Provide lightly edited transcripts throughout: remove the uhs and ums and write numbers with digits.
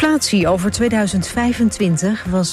inflatie over 2025 was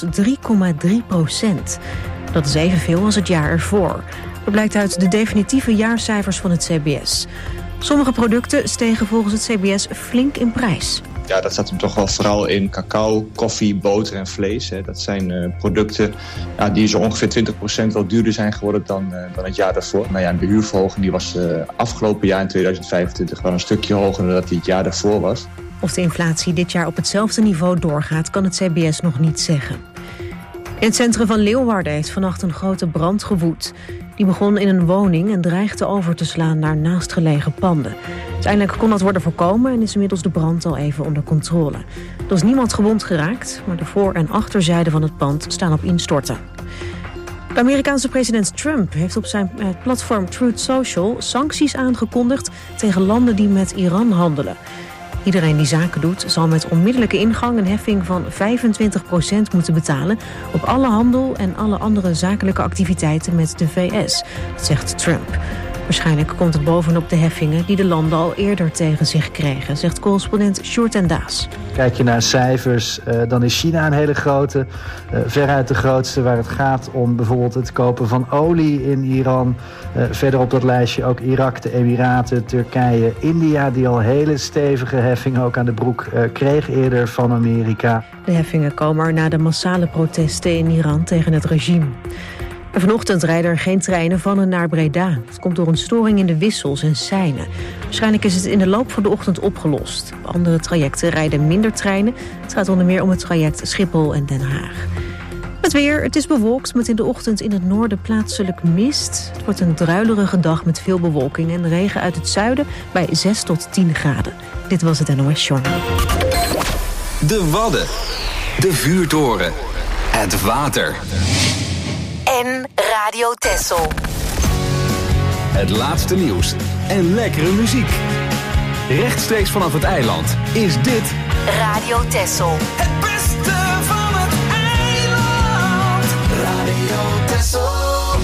3,3%. Dat is evenveel als het jaar ervoor. Dat blijkt uit de definitieve jaarcijfers van het CBS. Sommige producten stegen volgens het CBS flink in prijs. Ja, dat zat hem toch wel vooral in cacao, koffie, boter en vlees. Dat zijn producten die zo ongeveer 20% wel duurder zijn geworden dan het jaar daarvoor. Nou ja, de huurverhoging die was afgelopen jaar in 2025 wel een stukje hoger dan dat die het jaar daarvoor was. Of de inflatie dit jaar op hetzelfde niveau doorgaat, kan het CBS nog niet zeggen. In het centrum van Leeuwarden heeft vannacht een grote brand gewoed. Die begon in een woning en dreigde over te slaan naar naastgelegen panden. Uiteindelijk kon dat worden voorkomen en is inmiddels de brand al even onder controle. Er is niemand gewond geraakt, maar de voor- en achterzijde van het pand staan op instorten. De Amerikaanse president Trump heeft op zijn platform Truth Social sancties aangekondigd tegen landen die met Iran handelen. Iedereen die zaken doet zal met onmiddellijke ingang een heffing van 25% moeten betalen op alle handel en alle andere zakelijke activiteiten met de VS, dat zegt Trump. Waarschijnlijk komt het bovenop de heffingen die de landen al eerder tegen zich kregen, zegt correspondent Sjoerd en Daas. Kijk je naar cijfers, dan is China een hele grote, veruit de grootste, waar het gaat om bijvoorbeeld het kopen van olie in Iran. Verder op dat lijstje ook Irak, de Emiraten, Turkije, India, die al hele stevige heffingen ook aan de broek kreeg eerder van Amerika. De heffingen komen er na de massale protesten in Iran tegen het regime. En vanochtend rijden er geen treinen van en naar Breda. Het komt door een storing in de wissels en seinen. Waarschijnlijk is het in de loop van de ochtend opgelost. Op andere trajecten rijden minder treinen. Het gaat onder meer om het traject Schiphol en Den Haag. Het weer, het is bewolkt met in de ochtend in het noorden plaatselijk mist. Het wordt een druilerige dag met veel bewolking en regen uit het zuiden bij 6 tot 10 graden. Dit was het NOS Journaal. De Wadden, de vuurtoren, het water. En Radio Texel. Het laatste nieuws en lekkere muziek. Rechtstreeks vanaf het eiland is dit Radio Texel. Het beste van het eiland. Radio Texel.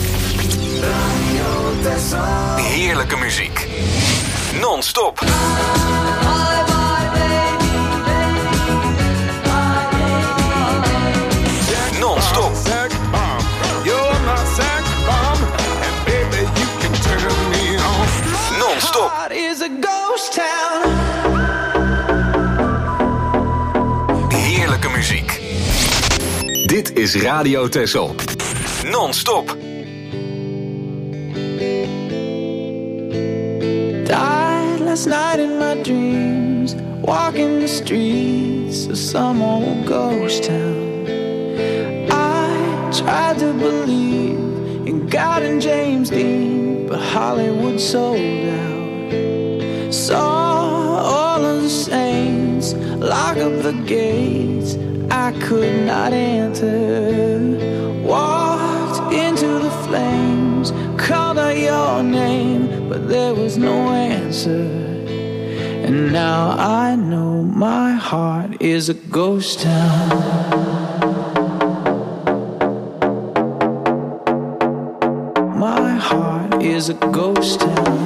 Radio Texel. heerlijke muziek. Non-stop. Non-stop. Non-stop. Heerlijke muziek. Dit is Radio Texel. Non-stop. Died last night in my dreams, walking the streets of some old ghost town. I tried to believe in God and James Dean, but Hollywood sold out. Saw all of the saints lock up the gates I could not enter. Walked into the flames, called out your name, but there was no answer. And now I know my heart is a ghost town. My heart is a ghost town.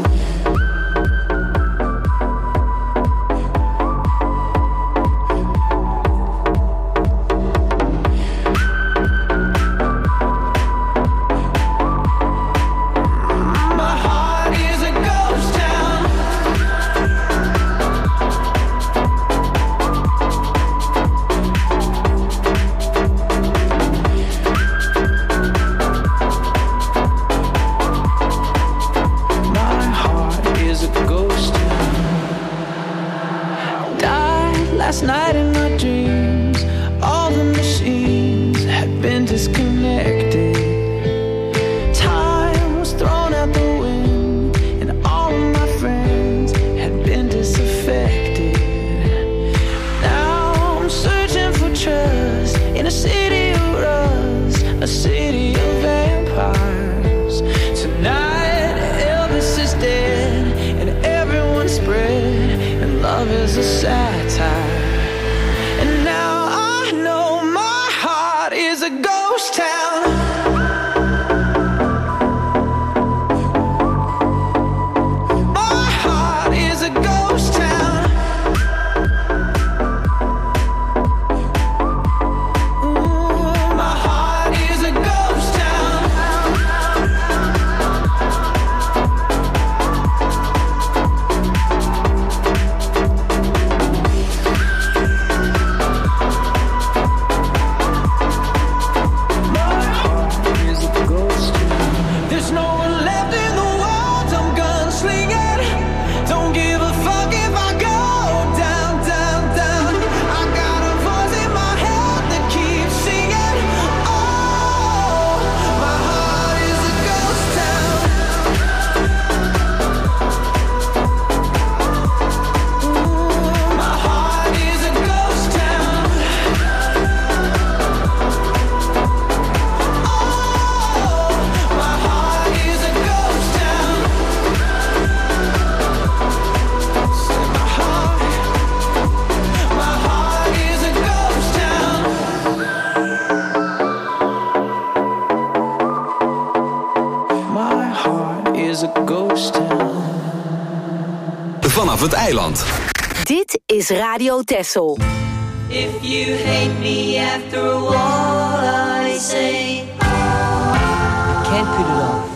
vanaf het eiland. Dit is Radio Texel. If you hate me after all I say, can't put it off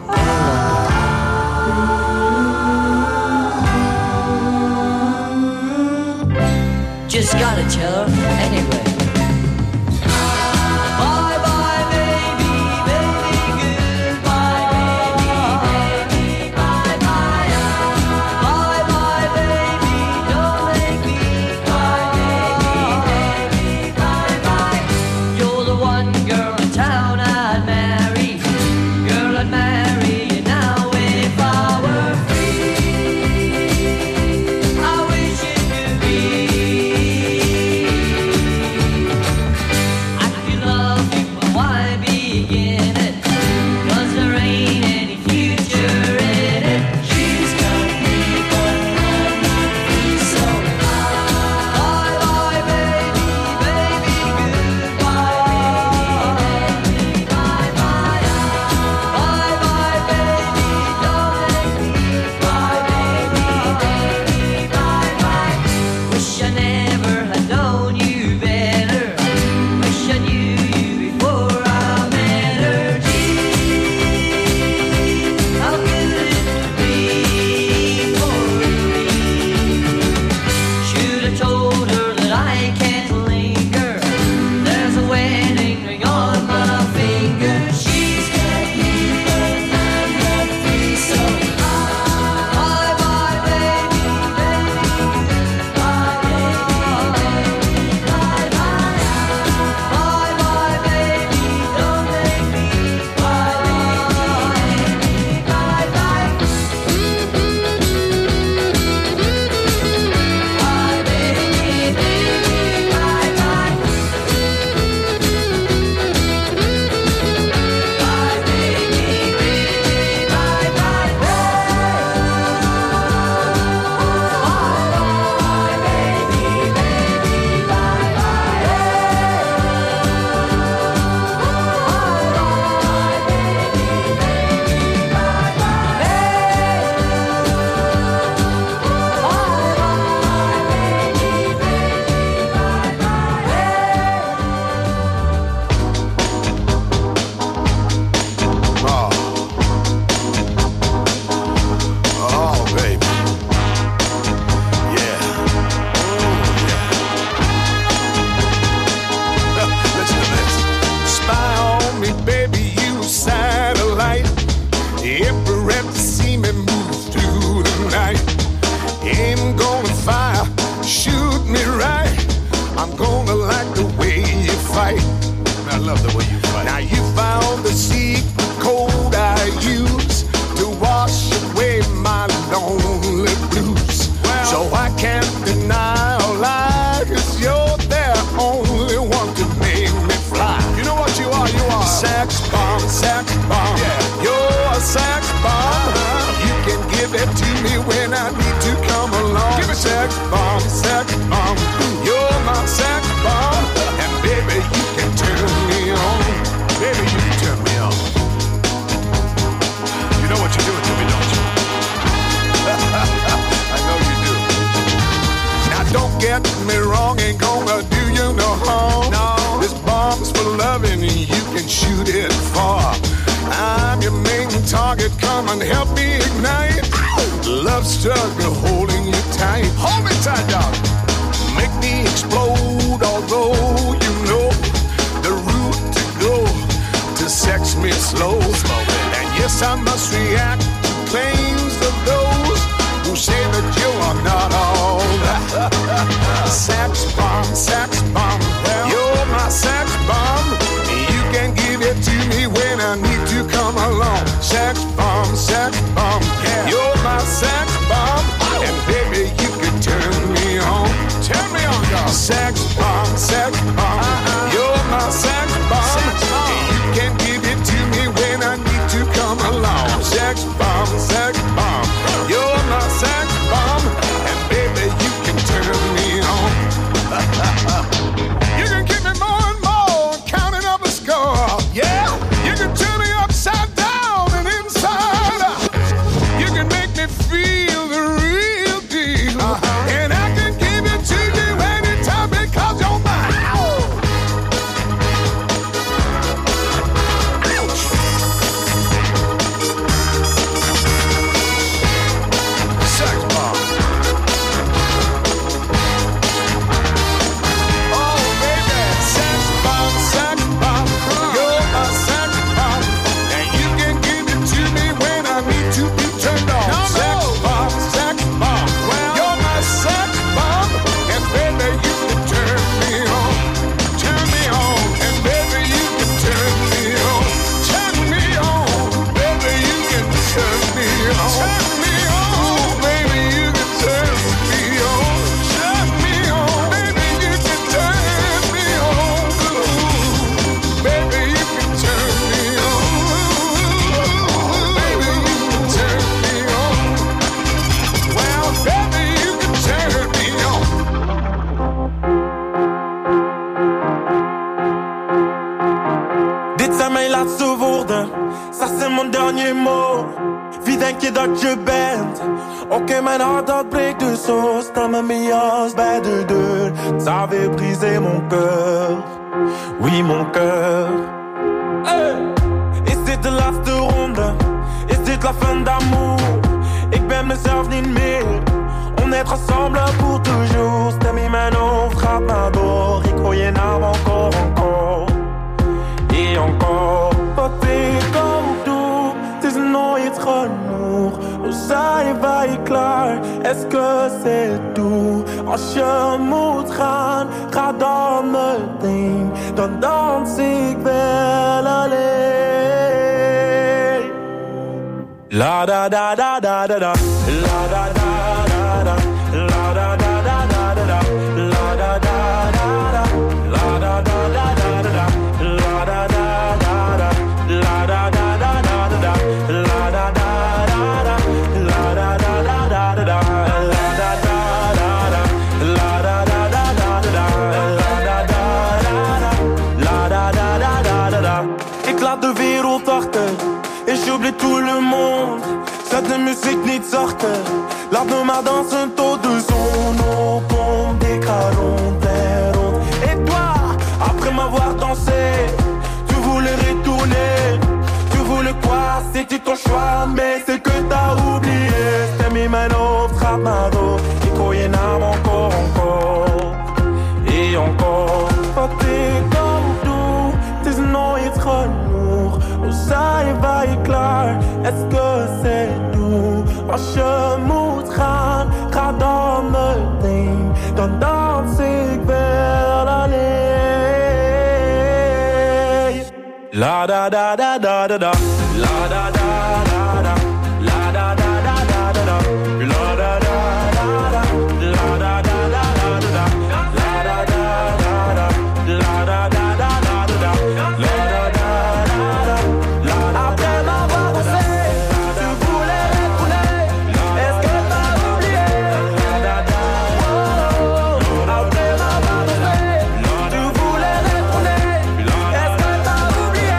any longer. Just gotta tell her anyway. You're my sex bomb, and baby, you can turn me on. dernier mot. Wie denk je dat je bent? Oké, mijn hart dat breekt dus zo. Sta met mijn jas bij de deur. Ça avait brisé mon cœur. Oui, mon cœur. Hey! Is dit de laatste ronde? Is dit la fin d'amour? Ik ben mezelf niet meer. On est ensemble pour toujours. Stem in mijn hoofd gaat maar door. Ik hoor je naam encore, encore. Et encore. Wat ik ook doe, het is nooit genoeg. Hoe zijn wij klaar? Est-ce que c'est tout? Als je moet gaan, ga dan meteen. Dan dans ik wel alleen. La da da da da da da. La da da da da. La da da da da da. La da da da da. La da da da da da. La da da da da. La da da da da da. La da da da da. La da da da da da. La da da da da. La da da da da da. La da da da da da. Ik laat de wereld achter. Et j'oublie tout le monde. Zet de muziek niet zachter. Laat me maar dansen tot de zon opkomt. Ik ga rond en rond. Et toi, après m'avoir dansé, tu voulais retourner. Tu voulais quoi? C'était ton choix, mais c'est que t'as oublié. Stem in mijn hoofd gaat maar door. Ik hoor je naam encore, encore. Et encore. Wat ik ook doe, het is nooit genoeg. Hoe zijn wij klaar? Est-ce que c'est tout? Als je moet gaan, ga dan meteen. Dan dans ik wel alleen. La da da da da da da. La da da da da. La da da da da da. La da da da da. La da da da da da. La da da da da. La da da da da da. La da da da da. Après m'avoir dansé, tu voulais retourner. Est-ce que t'as oublié? Après m'avoir dansé, tu voulais retourner. Est-ce que t'as oublié?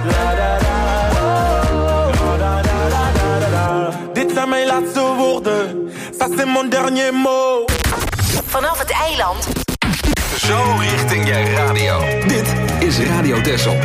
Dit zijn mijn laatste woorden. Ça c'est mon dernier mot. Vanaf het eiland. Zo richting je radio. Dit is Radio Texel.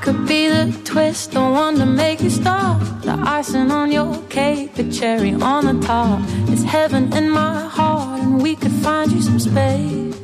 could be the twist, the one to make you stop. The icing on your cake, the cherry on the top. It's heaven in my heart, and we could find you some space.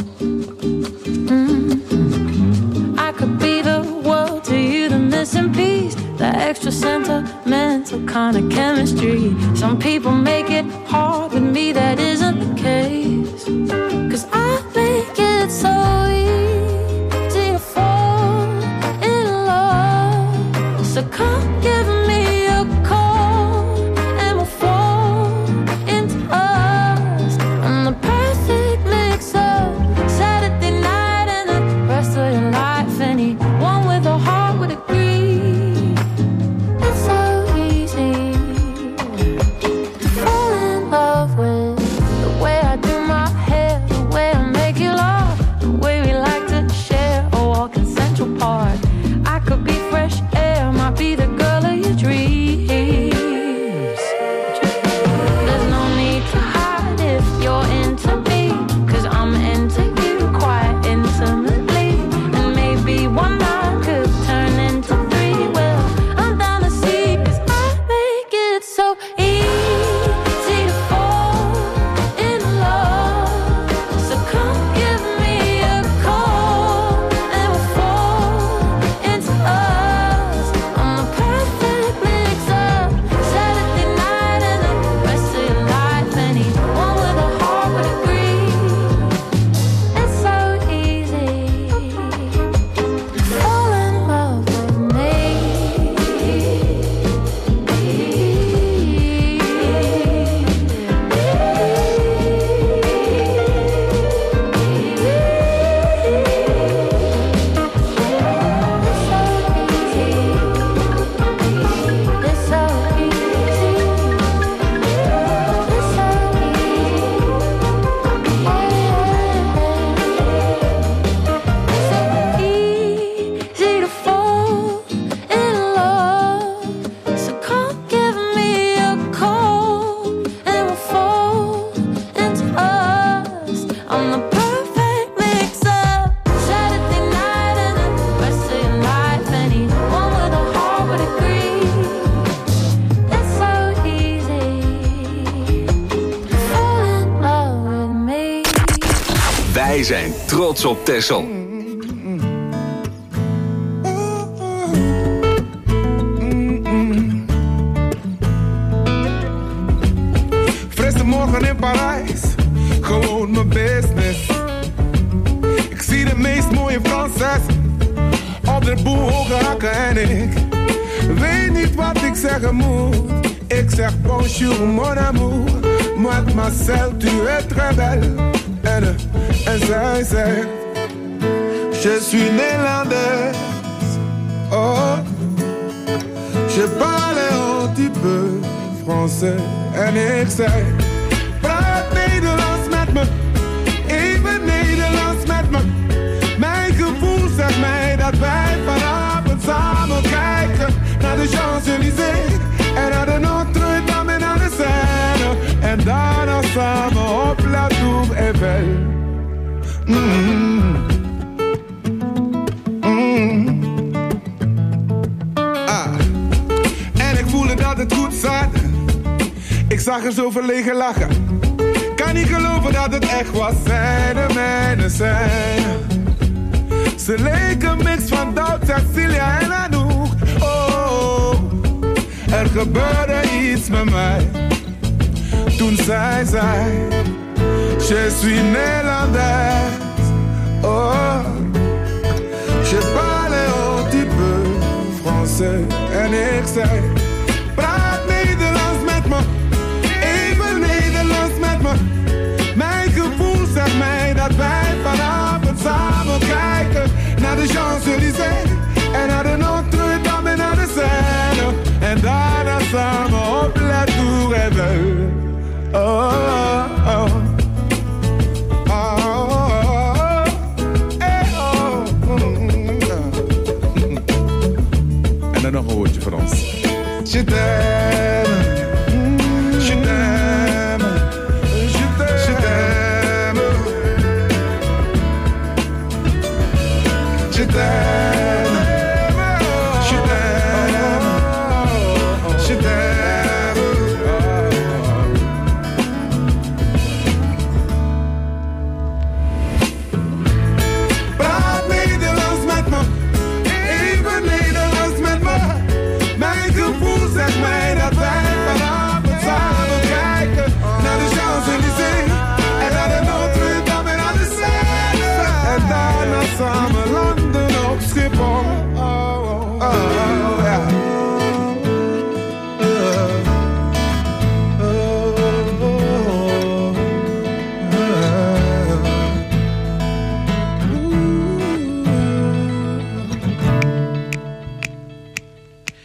I could be the world to you, the missing piece, the extra sentimental kind of chemistry. Some people make it hard, with me that isn't the case. 'Cause I make it so easy to fall in love. So come give me a call and we'll fall into us. I'm the perfect mix-up, Saturday night and the rest of your life. Anyone with a heart would agree. It's so easy to fall in love with the way I do my hair, the way I make you laugh, the way we like to share a walk in Central Park. I could be fresh air, might be the girl of your dreams. There's no need to hide if you're into me, 'cause I'm into you quite intimately. And maybe one night could turn into three. Well, I'm down to see, 'cause I make it so easy to fall in love. So come give me a call and we'll fall into us. I'm the perfect mix-up, Saturday night and the rest of your life. Anyone with a heart would agree. It's so easy to fall in love with me. Easy to fall in love. So come give me a call and we'll fall into us. I'm the perfect mix-up, Saturday night and the rest of your life. Anyone with a heart would agree. It's so easy to fall in love with me. Wij zijn trots op Texel. Frisse morgen in Parijs, gewoon mijn business. Ik zie de meest mooie Franses op de boelhoge hakken en ik weet niet wat ik zeggen moet. Ik zeg bonjour mon amour, mademoiselle tu es très belle. En zij zegt, je suis néerlandaise. Oh, je parle un petit peu français. En ik zei, praat Nederlands met me, even Nederlands met me. Mijn gevoel zegt mij dat wij vanavond samen kijken naar de Champs-Élysées en naar de Notre-Dame en naar de Seine. En daarna samen op La Tour Eiffel. En ik voelde dat het goed zat. Ik zag er zo verlegen lachen. Kan niet geloven dat het echt was. Zij de mijne zijn. Ze leken een mix van Doubt, Cecilia en Anouk. Oh, er gebeurde iets met mij. Toen zij zei, je suis néerlandaise. Oh, je parle un petit peu français. En ik zei, praat Nederlands met me, even Nederlands met me. Mijn gevoel zegt mij dat wij vanavond samen kijken naar de Champs-Élysées en naar de Notre-Dame en naar de Seine. En daarna samen op La Tour Eiffel. Oh, oh, oh, oh, eh, oh, En dan nog een woordje Frans. Je t'aime, je t'aime, je t'aime, je t'aime,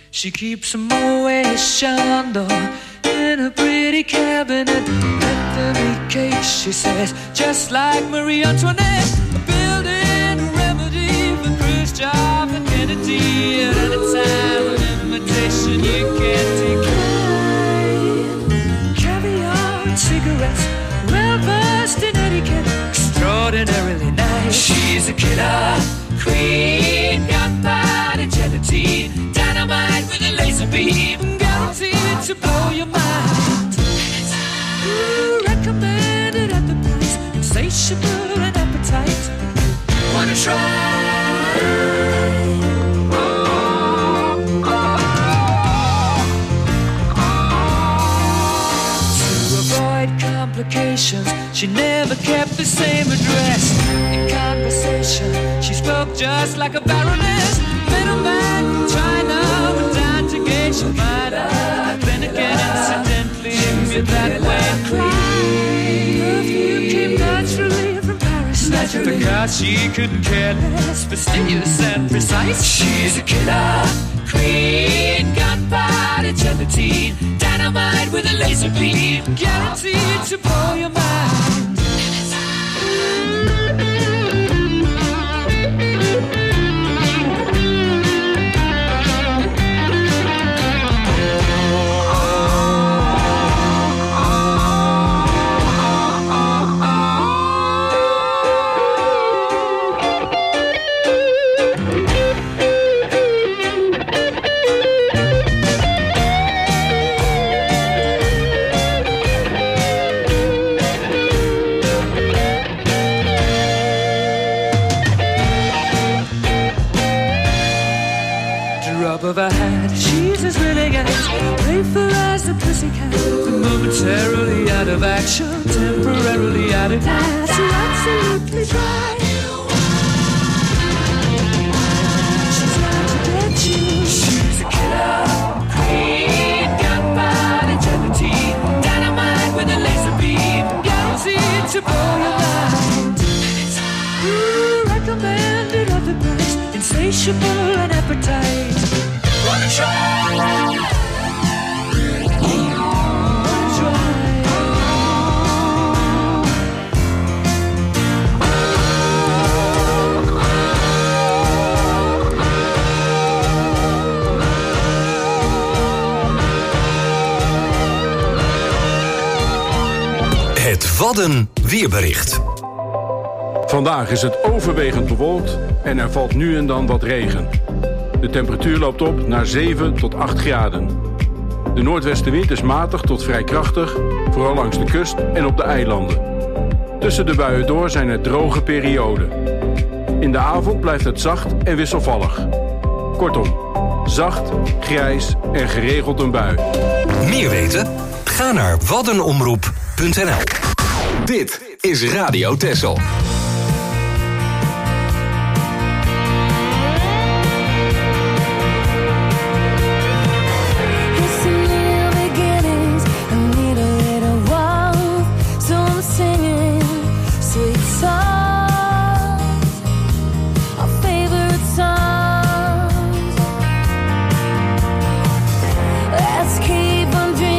She keeps a Moet Chandon in a pretty cabinet. Anthony cake, she says, just like Marie Antoinette. Building a remedy for Khrushchev and Kennedy. At any time, an invitation you can't decline. Caviar and cigarettes, well-versed in etiquette, extraordinarily nice. She's a killer queen, gunpowder gelatine, dynamite with a laser beam, guaranteed to blow your mind. Ooh, recommended at the price, insatiable and appetite. Wanna try? She never kept the same address. In conversation, she spoke just like a baroness. Middleman from China went down to gauge your mind. Then again, incidentally, if that way. Perfume came naturally from Paris. Because she couldn't care less, fastidious and precise. She's a killer queen, gunpowder gelatine, dynamite with a laser beam, guaranteed to blow your mind. Of her hat, she's as willing as playful as a pussycat, momentarily out of action, temporarily out of gas. You're absolutely dry. She's out to get you. She's a killer queen, gunpowder gelatine, dynamite with a laser beam, guaranteed to blow your mind. Ooh, recommended at the price, insatiable and appetite. Wanna try? Het Wadden weerbericht. Vandaag is het overwegend bewolkt en er valt nu en dan wat regen. De temperatuur loopt op naar 7 tot 8 graden. De noordwestenwind is matig tot vrij krachtig, vooral langs de kust en op de eilanden. Tussen de buien door zijn er droge perioden. In de avond blijft het zacht en wisselvallig. Kortom, zacht, grijs en geregeld een bui. Meer weten? Ga naar waddenomroep.nl. Dit is Radio Texel.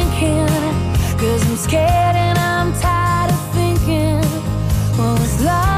Scared and I'm tired of thinking what was love.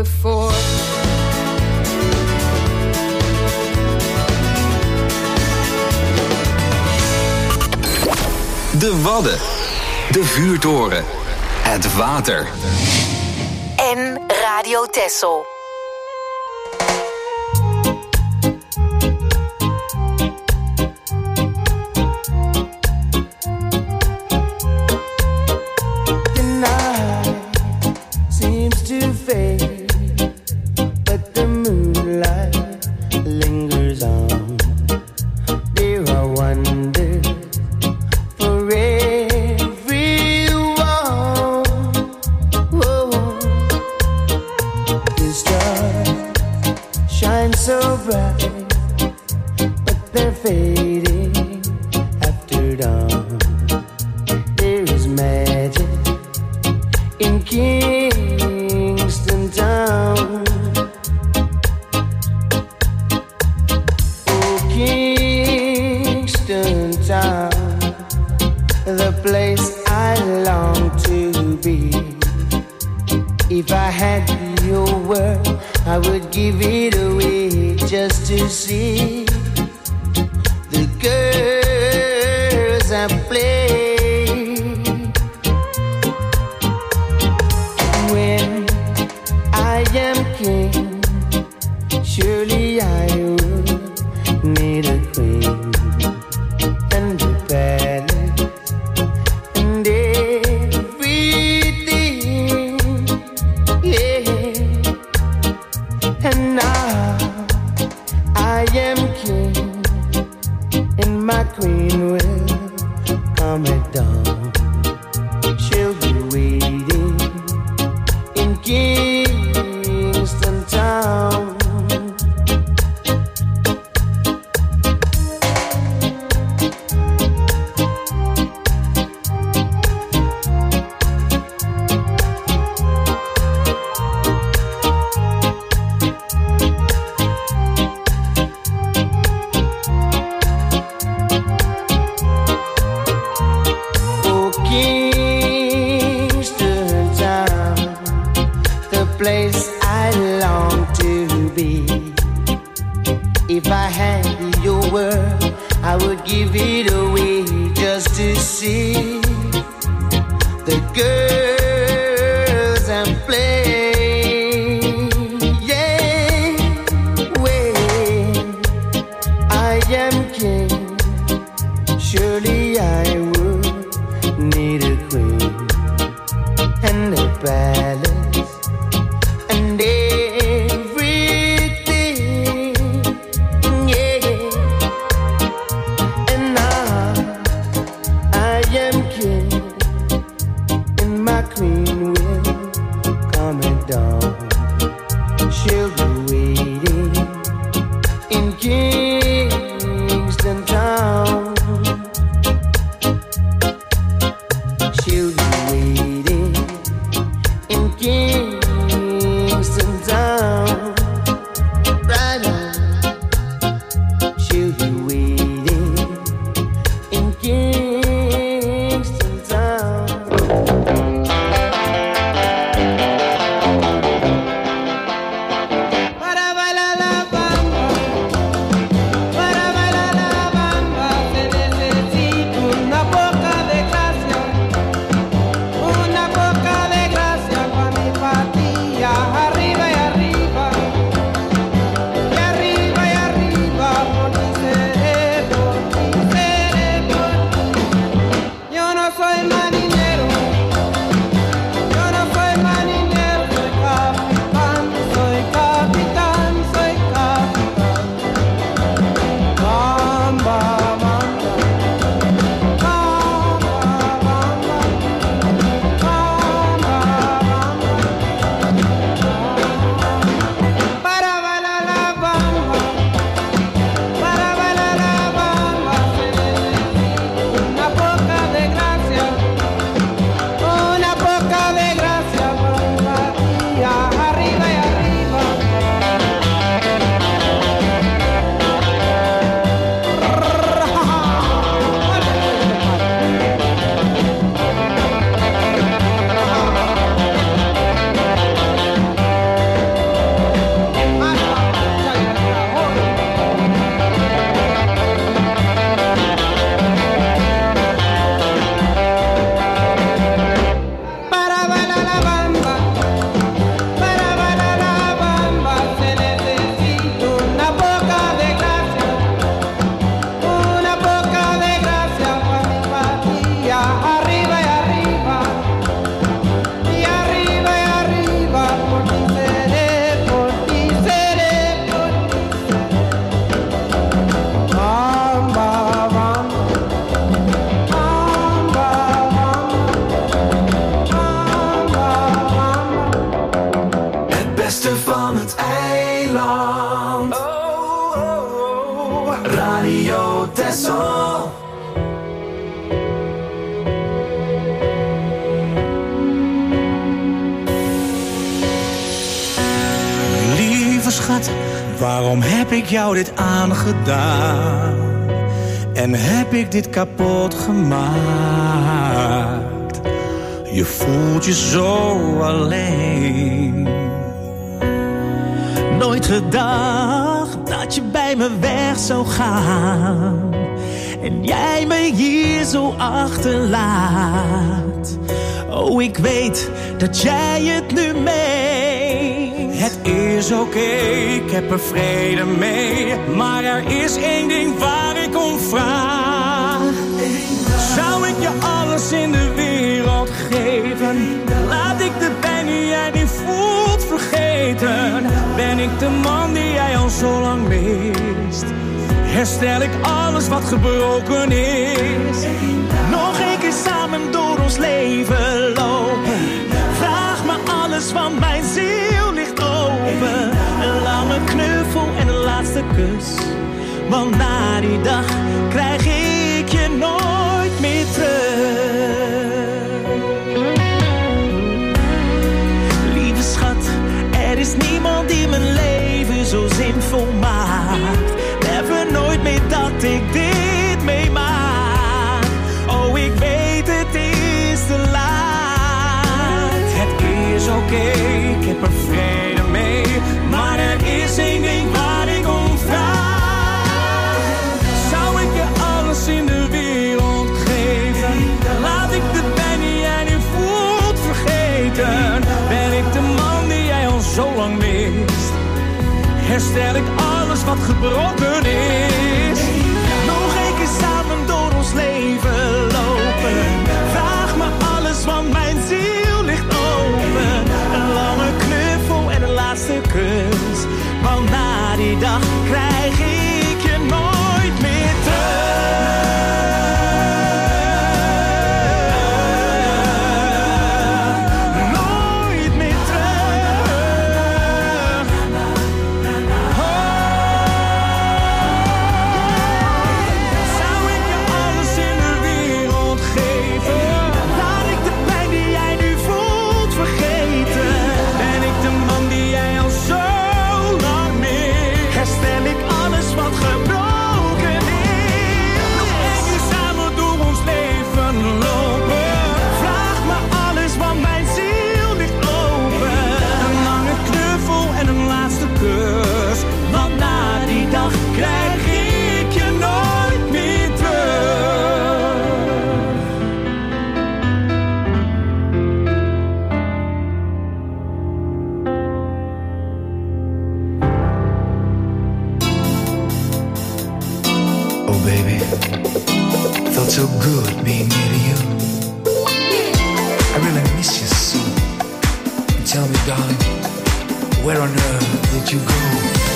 before. De Wadden. De Vuurtoren. Het water. En Radio Texel. schat, waarom heb ik jou dit aangedaan? En heb ik dit kapot gemaakt? Je voelt je zo alleen. Nooit gedacht dat je bij me weg zou gaan. En jij me hier zo achterlaat. Oh, ik weet dat jij het nu meent. Het is oké, ik heb er vrede mee. Maar er is één ding waar ik om vraag. Zou ik je alles in de wereld geven? Laat ik de pijn die jij nu voelt vergeten. Ben ik de man die jij al zo lang mist? Herstel ik alles wat gebroken is? Nog een keer samen door ons leven lopen. Vraag me alles, want mijn ziel ligt open. Een lange knuffel en een laatste kus. Want na die dag krijg ik je nooit meer terug. Lieve schat, er is niemand die mijn leven zo zinvol maakt. Never nooit meer dat ik dit meemaak. Oh, ik weet het is te laat. Het is oké, ik heb er vrede mee. Maar er is één ding waar ik om vraag. Zou ik je alles in de wereld geven? Laat ik de pijn die jij nu voelt vergeten. Ben ik de man die jij al zo lang mist? Herstel ik alles wat gebroken is? Nog een keer samen door ons leven lopen. Vraag me alles, want mijn ziel ligt open. Een lange knuffel en een laatste kus. Want na die dag krijg ik je nooit meer terug. Nooit meer terug. Zou ik je alles in de wereld geven? Laat ik de pijn die jij nu voelt vergeten. Ben ik de man die jij al zo lang mist? Herstel ik alles wat gebroken is? Nog één keer samen door ons leven lopen. Vraag me alles, want mijn ziel ligt open. Een lange knuffel en een laatste kus. Want na die dag krijg ik je nooit meer terug. Oh baby, felt so good being near to you. I really miss you so. Tell me, darling, where on earth did you go?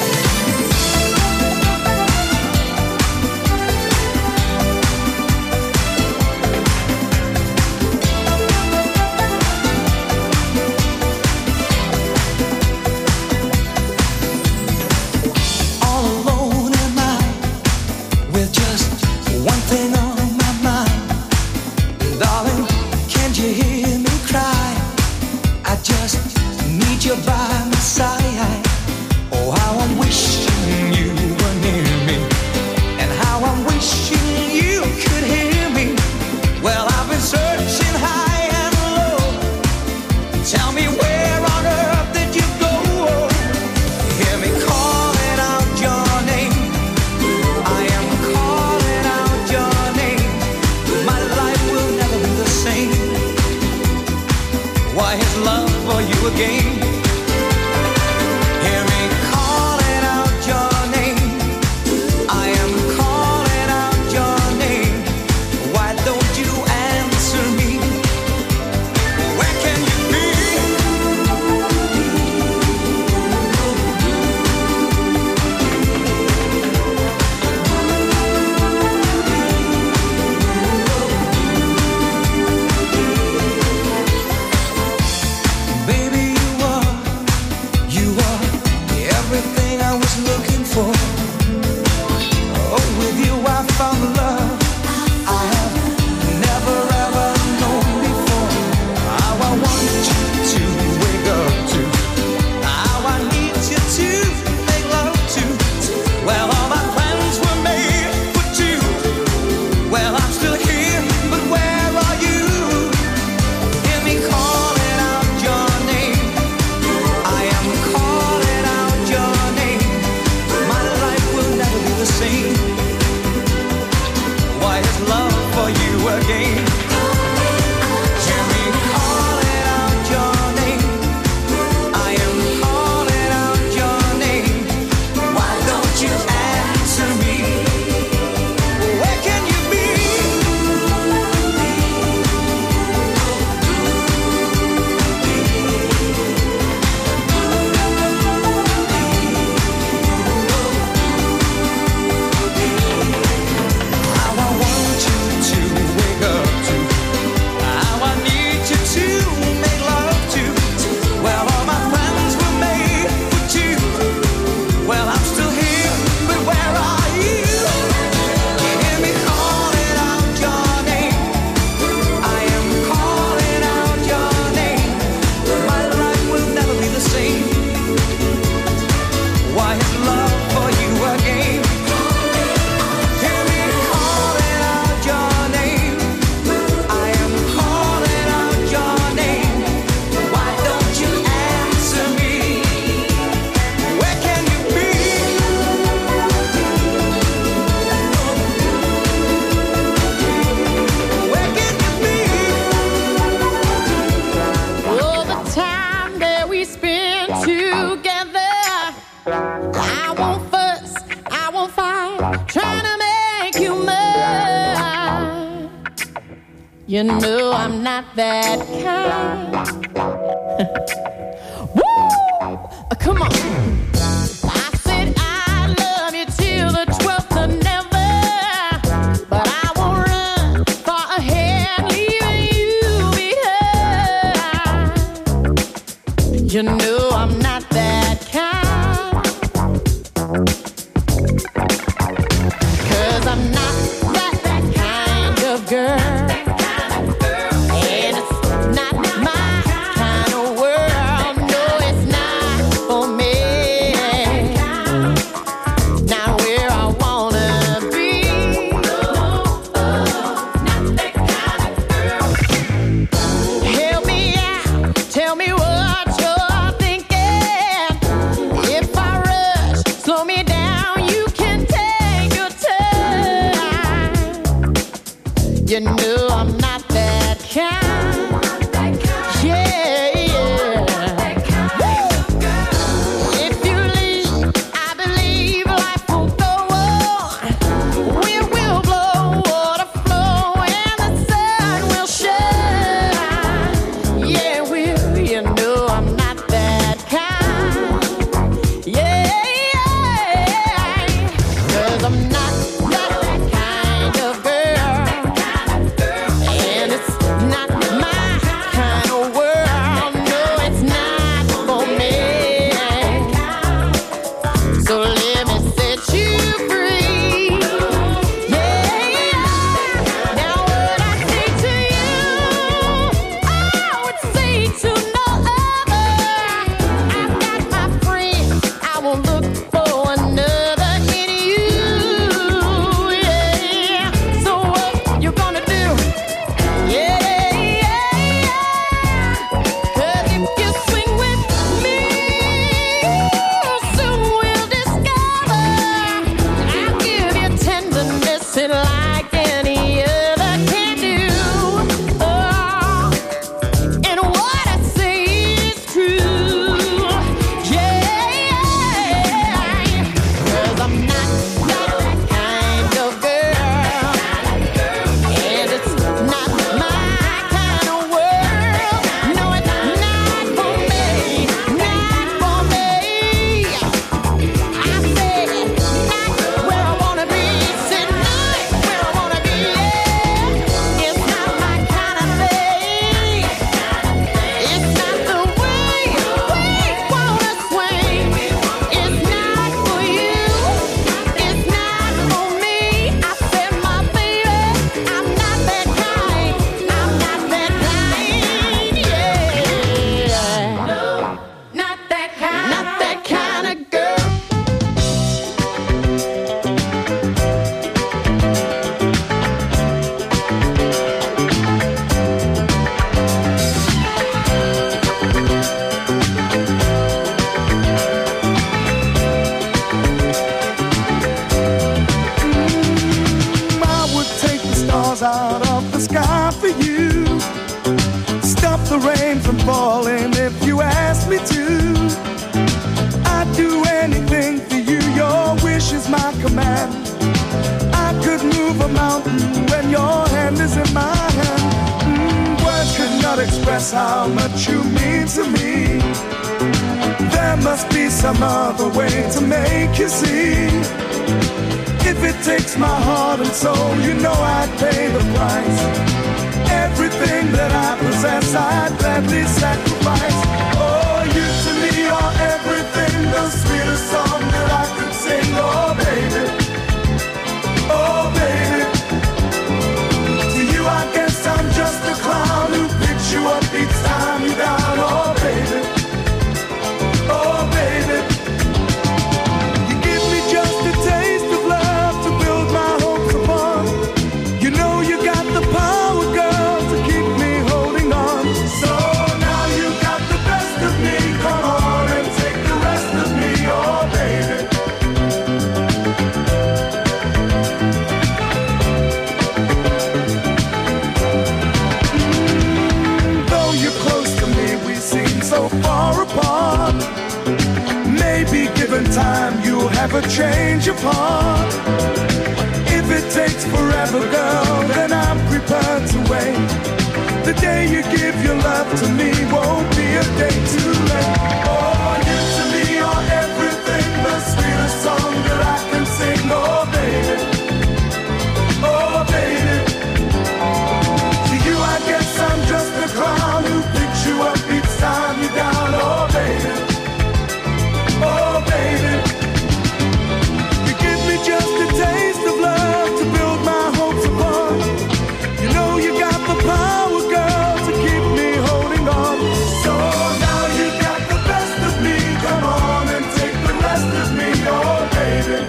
All alone am I, with just one thing on my mind. Darling, can't you hear me cry? I just need you by my side. Oh, how I'm wishing you were near me, and how I'm wishing you could hear me. Well, I've been searching high and low. Tell me, where on earth did you go? Hear me calling out your name. I am calling out your name. My life will never be the same. Why his love for you again? Hear me calling out your name. I am calling out your name. Why don't you answer me? Where can you be? Baby, you are everything I was looking for. Oh, with you I found love I have never ever known before. How I want you to wake up to, how I need you to You know I'm not that kind. Woo! Come on. I said I love you till the 12th of never, but I won't run far ahead, leaving you behind. You know I'm not that kind. 'Cause I'm not that kind of girl. You know I'm not that kind. Yeah, yeah. If you leave, I believe life will go on. Wind will blow, water flow, and the sun will shine. Yeah, will. You know I'm not that kind. Yeah, yeah. 'Cause I'm not that kind of girl. How much you mean to me. There must be some other way to make you see. If it takes my heart and soul, you know I'd pay the price. Everything that I possess, I'd gladly sacrifice. Oh, you to me are everything, the sweetest song that I could sing. Oh, baby, oh, baby. To you I guess I'm just a clown who picks you up each time you're down. Oh, baby, oh, baby. You give me just a taste of love to build my hopes upon. You know you got the power, girl, to keep me holding on. So now you got the best of me. Come on and take the rest of me. Oh, baby. Though you're close to me, we seem so far apart. Maybe given time you'll have a change of heart. If it takes forever, girl, then I'm prepared to wait. The day you give your love to me won't be a day too late. Oh, you to me are everything, the sweetest song that I can sing. Oh, baby, oh, baby. To you I guess I'm just a clown who picks you up each time you're down. Oh, baby, oh, baby. You give me just a taste of love to build my hopes upon. You know you got the power, girl, to keep me holding on. So now you got the best of me. Come on and take the rest of me, oh baby.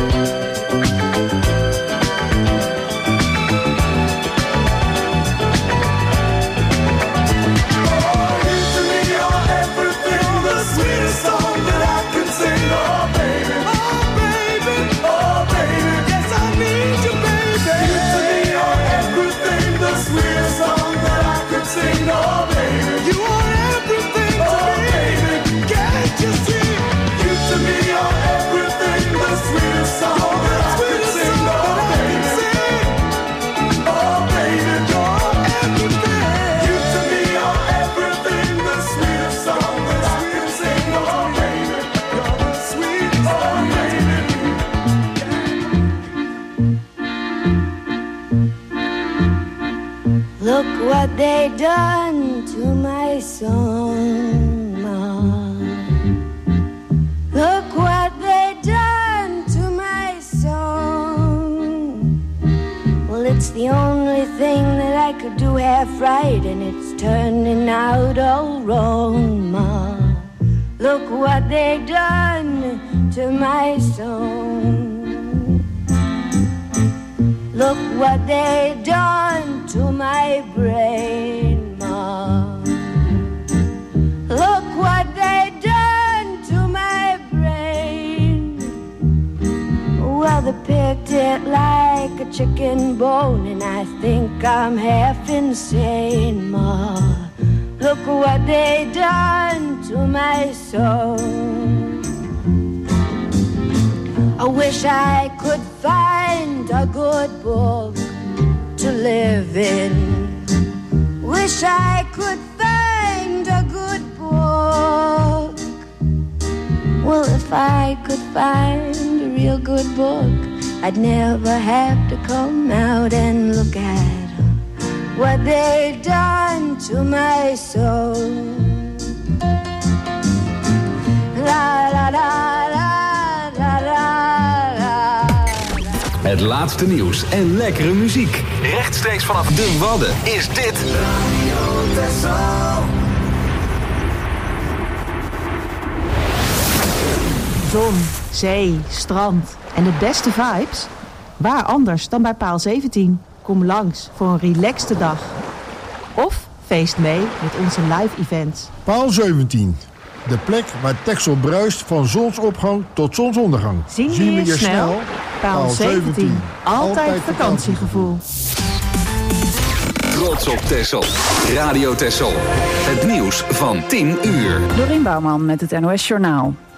Oh, you to me are everything, the sweetest song that I can sing, oh baby. Oh baby, oh baby, yes I need you, baby. You to me are everything, the sweetest song that I could sing, oh baby. You are everything to me, baby. Can't you see? You to me are everything, the sweetest song that I could sing, oh baby. Oh baby, you're everything. You to me are everything, the sweetest song that I could sing, oh baby. You're the sweetest, oh baby. Look what they done to my song, Ma. Look what they done to my song. Well, it's the only thing that I could do half right, and it's turning out all wrong, Ma. Look what they done to my song. Look what they done to my brain, Ma. Look what they done to my brain. Well, they picked it like a chicken bone, and I think I'm half insane, Ma. Look what they done to my soul. I wish I could find a good book to live in. Wish I could find a good book. Well, if I could find a real good book, I'd never have to come out and look at what they done to my soul. La la la la. Het laatste nieuws en lekkere muziek. Rechtstreeks vanaf de Wadden is dit Radio Texel. Zon, zee, strand en de beste vibes? Waar anders dan bij Paal 17? Kom langs voor een relaxte dag. Of feest mee met onze live events. Paal 17. De plek waar Texel bruist van zonsopgang tot zonsondergang. Zien we je snel? Paal 17. Altijd vakantiegevoel. Trots op Texel. Radio Texel. Het nieuws van 10 uur. Dorien Bouwman met het NOS Journaal.